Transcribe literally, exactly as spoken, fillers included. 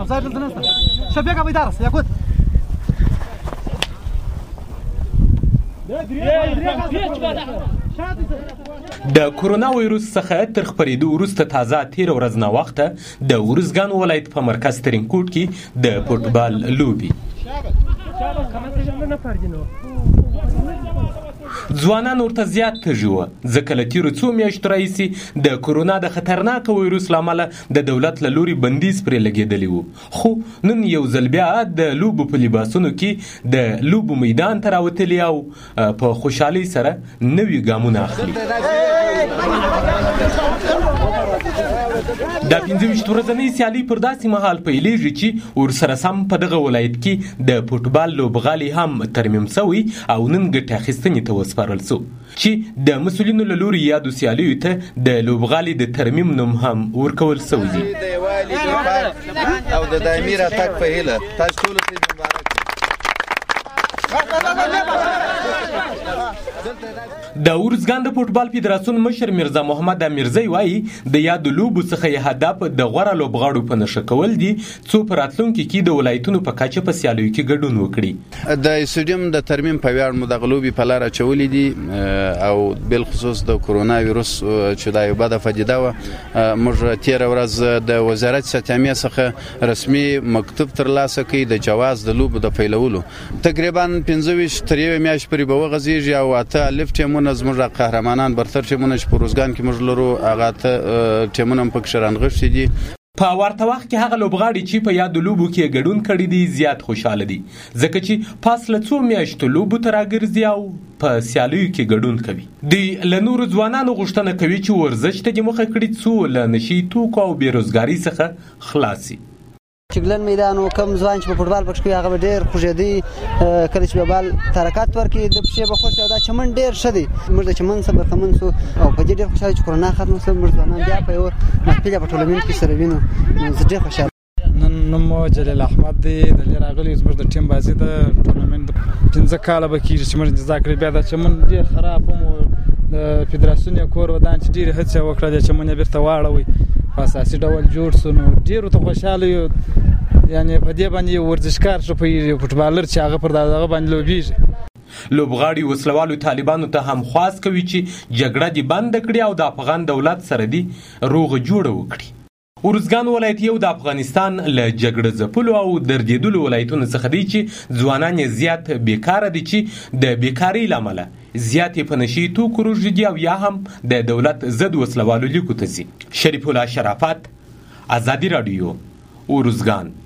افزار دلته نشته شفیق ابو اداره یاقوت د کرونا وایروس څخه تر خپرېدو وروسته تازه تېره ورځ ناوخته د ارزګان ولایت په مرکز ترینکوټ کې د فوټبال لوبې ځوانان ورته زیات تږي وه ځکه له تېرو څو میاشتو راهیسې د کرونا د خطرناکه وایروس له امله د دولت له لوري بندیز پرې لګېدلی و خو نن یو ځل بیا د لوبو په لباسونو کې د لوبو میدان ته راوتلي او په خوشحالۍ سره نوي ګامونه اخلي دا پنځه ویشت ورځنۍ سیالي پر داسې مهال پیلېږي چې ورسره سم په دغه ولایت کې د فوټبال لوبغالي هم ترمیم سوی او نن ګټې اخیستنې ته وسپارل سو چې د مسؤلینو له لوري یادو سیالیو ته د لوبغالي د ترمیم نوم هم ورکول سوی دی د یووالي او د دایمي راتګ په هیله تاسو ټولو ته مبارک د ارزګان د فوټبال فدراسیون مشر مرزا محمد امیرزی وایي د یادو لوبو څخه یې هدف د غوره لوبغاړو په نښه کول دي څو په راتلونکي کې د ولایتونو په کچه په سیالیو کې ګډون وکړي د استادیوم د ترمیم په ویاړ مو دغه لوبې په لاره اچولې دي او بالخصوص د کرونا ویروس چې دا یو بده پدیده وه موږ تېره ورځ د وزارت صحت څخه رسمي مکتوب ترلاسه کړي د جواز د لوبو د پیلولو تقریبا پنځه ویشت تر یوې میاشتې پورې به وغځېږي او اته الف ټیمونه زموږ قهرمانان برتر ټیمونه چې په روزګان کې موږ لرو هغه اته ټیمونه هم پکې رانغښتي دي په ورته وخت کې هغه لوبغاړي چې په یادو لوبو کې ګډون کړي دي زیات خوشحاله دي ځکه چې پاس له څو میاشتو لوبو ته راګرځي او په سیالیو کې ګډون کوي دوی له نورو ځوانانو غوښتنه کوي چې ورزش ته دې مخه کړي څو له نشي توکو او بېروزګارۍ څخه خلاص شي چګلن میدان او کم ځوان چې په فوټبال پکې کوي هغه ډېر خوشېدي کله چې به بال حرکت ورکړي د پښې به خوش او دا چمن ډېر ښه دی موږ د چمن څخه برخمن سو او په دې ډېر خوشحاله چې کرونا ختمه شوه موږ ځوانان بیا په یو محفل په ټولنه کې سره وینو زه ډېر خوشحاله نن نوم جلیل احمد دی د لري راغلی زموږ د ټیم بازي د ټورنمنت پنځه کاله به کېږي چې موږ انتظار کړی بیا دا چمن ډېر خراب هم د فدراسیون یې کور ودان چې ډېرې هڅې وکړه د چمن یې بېرته واړوئ په اساسي ډول جوړ سو نو ډېرو ته خوشحاله یو یعنې په دې باندې یو ورزشکار ښه پوهېږي فوټبالر چې هغه پر دغه باندې لوبېږي لوبغاړي وسلوالو طالبانو ته هم خواست کوي چې جګړه دې بنده کړي او د افغان دولت سره دې روغه جوړه وکړي ارزګان ولایت یو د افغانستان له جګړه ځپلو او دردېدلو ولایتونو څخه دی چې ځوانان یې زیات بیکاره دي چې د بیکارۍ له امله زیات یې په نشي توکو روږدي دي او یا هم د دولت ضد وسلوالو لیکو ته ځي شریف الله شرافت ازادي راډیو ارزګان